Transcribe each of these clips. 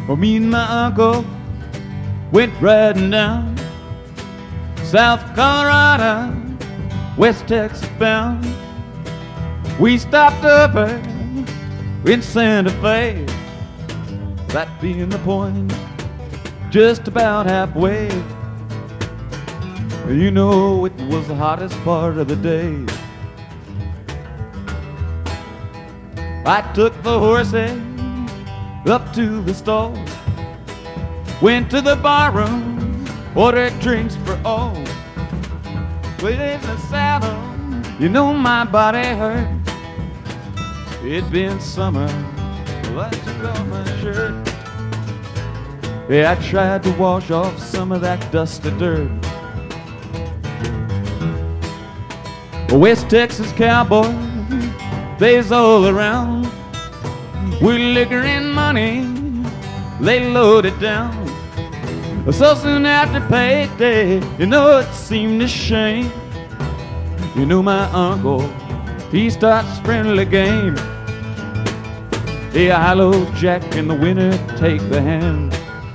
Well, me and my uncle went riding down South Colorado, West Texas bound. We stopped over in Santa Fe, that being the point, just about halfway. You know, it was the hottest part of the day. I took the horses up to the stall, went to the barroom, ordered drinks for all. Wait in the saddle, you know my body hurt. It'd been summer, well, I took off my shirt. Yeah, I tried to wash off some of that dust of dirt. West Texas cowboy, they's all around. With liquor and money, they loaded down. So soon after payday, you know it seemed a shame. You know my uncle, he starts friendly game. Yeah, hello Jack, and the winner take the hand.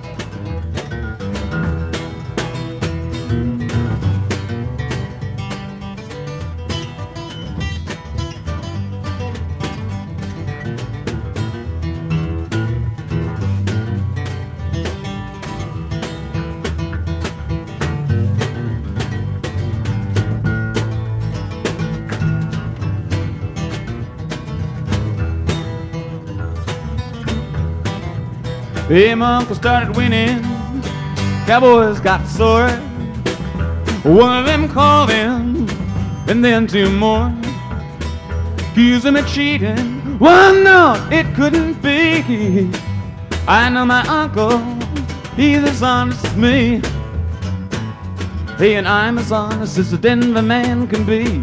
Hey, my uncle started winning, cowboys got sore. One of them called him, and then two more. Accused him of cheating, well no, it couldn't be. I know my uncle, he's as honest as me. Hey, and I'm as honest as a Denver man can be.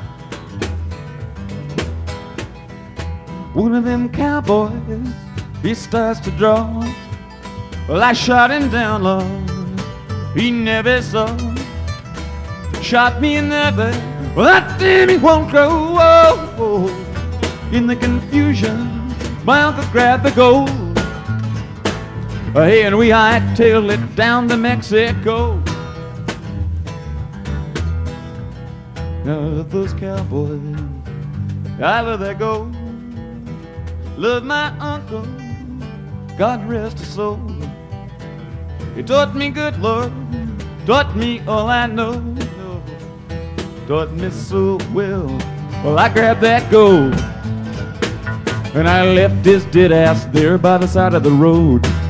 One of them cowboys, he starts to draw. Well, I shot him down low, he never saw. Shot me in the back, well that damn he won't go. Oh, oh. In the confusion, my uncle grabbed the gold. Hey, and we hightailed it down to Mexico. Now those cowboys, I love that gold. Love my uncle, God rest his soul. He taught me good, Lord, taught me all I know. Taught me so well. Well, I grabbed that gold, and I left his dead ass there by the side of the road.